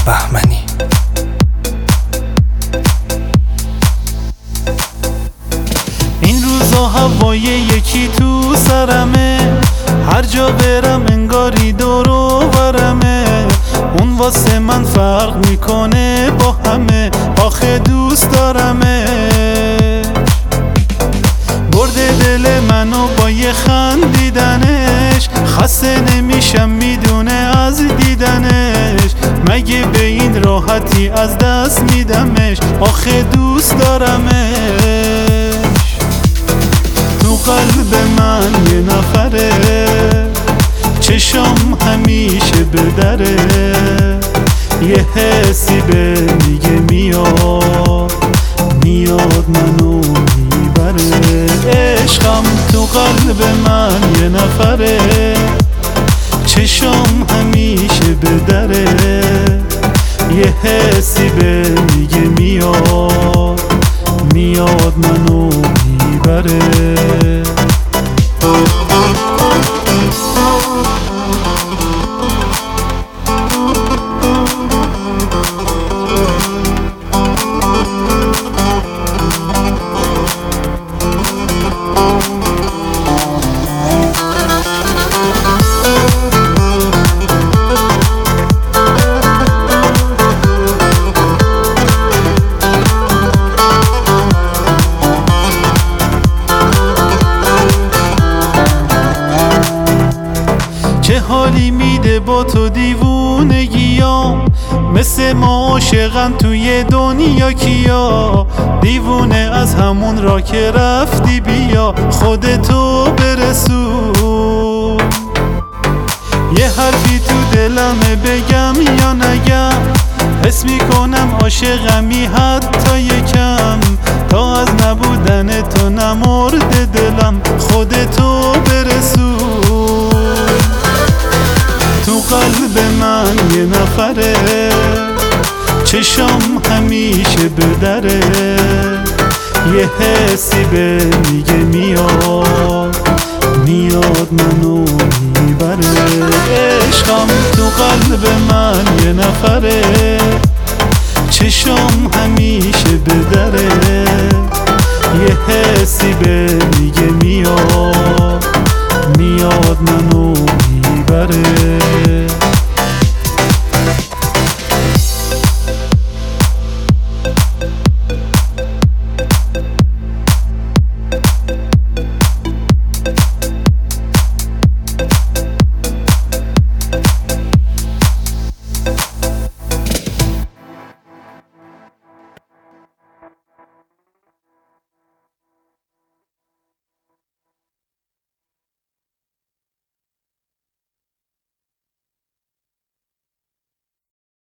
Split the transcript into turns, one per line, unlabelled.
بهمنی.
این روزا هوای یکی تو سرمه، هر جا برم انگاری دور و برمه. اون واسه من فرق میکنه با همه، آخه دوست دارمه. برده دل منو با یه خندیدنش، خسته نمیشم میدونه از دیدنش. مگه به این راحتی از دست میدمش، آخه دوست دارمش. تو قلب من یه نفره، چشم همیشه به دره. یه حسی به میگه میاد منو میبره. عشقم تو قلب من یه نفره، چشم همیشه به دره. یه حسی به میگه میاد منو میبره. چه حالی میده با تو دیوونگیام، مثل ما عاشقن توی دنیا کیا. دیوونه از همون را که رفتی، بیا خودتو برسون. یه حرفی تو دلمه بگم یا نگم، حس میکنم عاشقمی حتی یکم. تا از نبودن تو نمرده دلم، خودتو برسون. تو قلب من یه نفره، چشم همیشه به دره. یه حسی به میگه میاد منو میبره. عشقم تو قلب من یه نفره، چشم همیشه به دره. یه حسی به